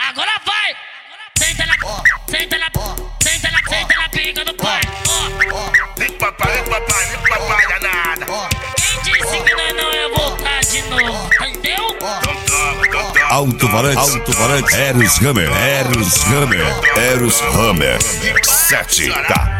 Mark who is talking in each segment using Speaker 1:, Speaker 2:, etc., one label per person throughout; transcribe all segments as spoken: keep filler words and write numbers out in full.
Speaker 1: Agora vai! Senta na, senta na, senta na, senta na pica do pai.
Speaker 2: Vem papai, vem papai, vem papai danada.
Speaker 1: Quem disse que nós não ia voltar de novo? Entendeu?
Speaker 3: Alto-falante, alto-falante, Eros Hammer, Eros Hammer, Eros Hammer, sete, tá.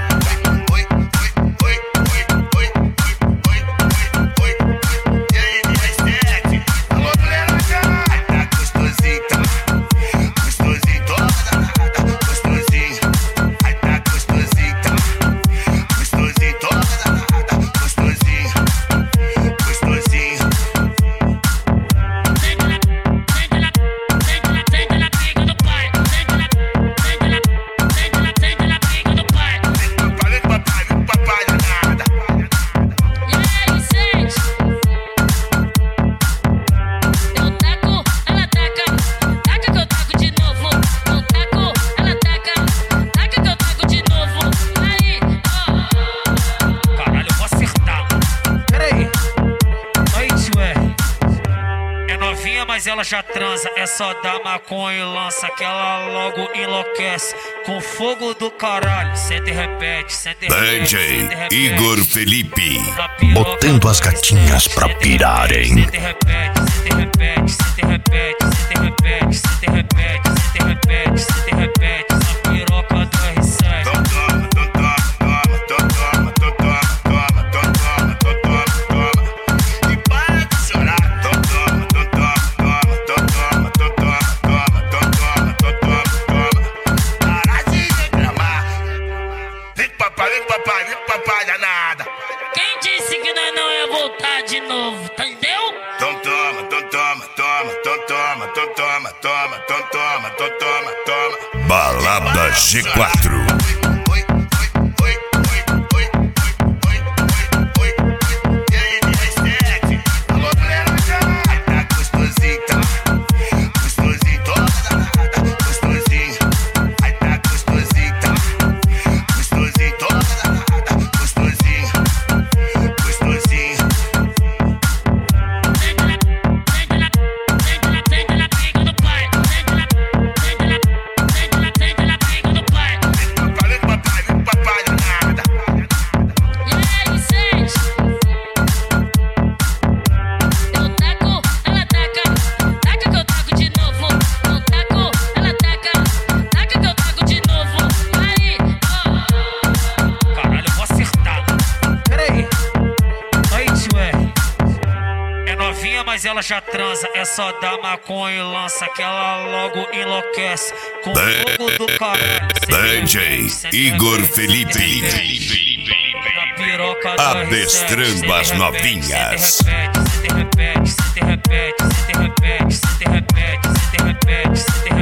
Speaker 1: Mas ela já transa, é só dar maconha e lança que ela logo enlouquece com fogo do caralho. Senta e repete, senta e repete,
Speaker 3: D J Igor Felipe,
Speaker 4: botando as gatinhas pra pirarem.
Speaker 1: Senta e repete, senta e repete, senta e repete, senta e repete, senta e repete, senta e repete, senta e repete, essa piroca do R sete. Quem disse que nós não ia voltar de novo, entendeu?
Speaker 2: Então toma, então toma, toma, então toma, então toma, toma, então toma, então toma, toma.
Speaker 3: Balada G quatro.
Speaker 1: Mas ela já transa, é só dar maconha e lança que ela logo enlouquece com fogo do caralho.
Speaker 3: D J Igor Felipe, adestrando as novinhas.
Speaker 1: Senta e repete, senta e repete, senta e repete, senta e repete, senta e repete, senta e repete, senta e repete.